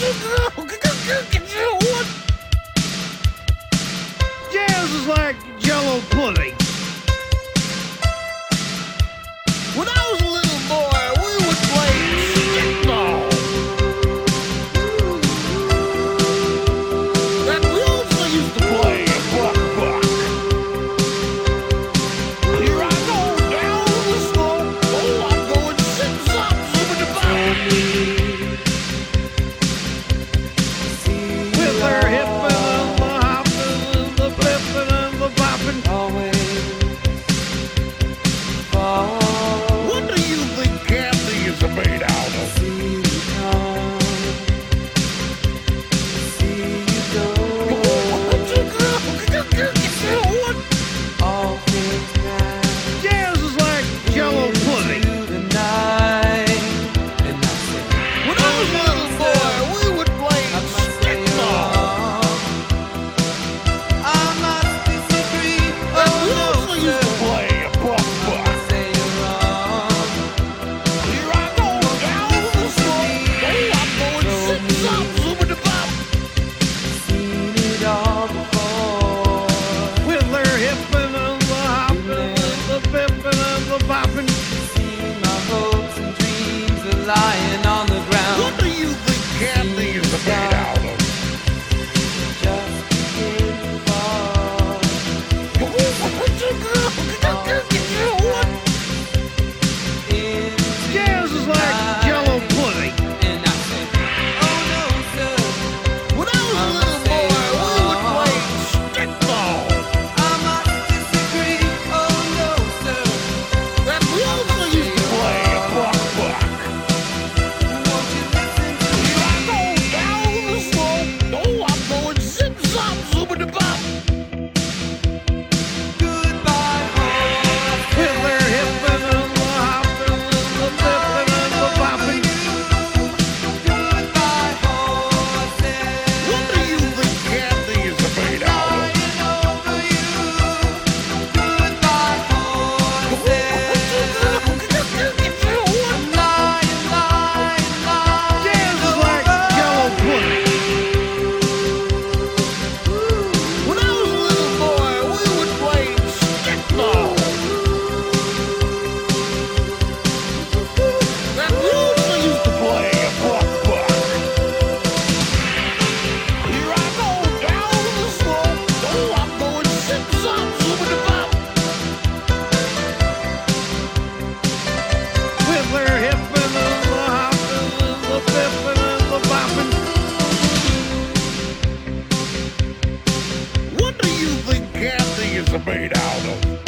Jazz is like Jello pudding. When I was a little boy, we would play stickball. And we also used to play buck. Here I go down the slope. Oh, I'm going zip-zop, zooming-a-bop. With their hippin' and the hoppin' and the flippin' and the boppin'. What do you think candy is made out of? Jazz is like Jello pudding. When I was a little boy, we would play stickball. And we also used to play buck. Here I go down the slope. Oh, I'm going zip-zop, zooming-a-bop. With their hippin' and the hoppin' and the bippin' and the boppin'. Lying on the ground. What do you think candy is made out of? Just begin to fall. Jazz is like Jello pudding. And I said, oh no, sir, When I was a little boy, we would play stickball. I must disagree. Oh no, sir, And we also used to play buck. won't you listen to Here I go me? down the slope. Oh, I'm going zip-zop, zooming-a-bop. Goodbye, horse. With their hippin' and the hoppin' and the bippin' and the boppin'. Goodbye, horses. What do you think candy is made out of? Flying over you. Goodbye, horses. Lying, lying, lying. Jazz is like Jello pudding. When I was a little boy, we would play stickball. And we also used to play buck. Here I go down the slope. Oh, I'm going zip-zop, zooming-a-bop. With their hippin' and the hoppin' and the bippin' and the boppin'. What do you think candy is made out of?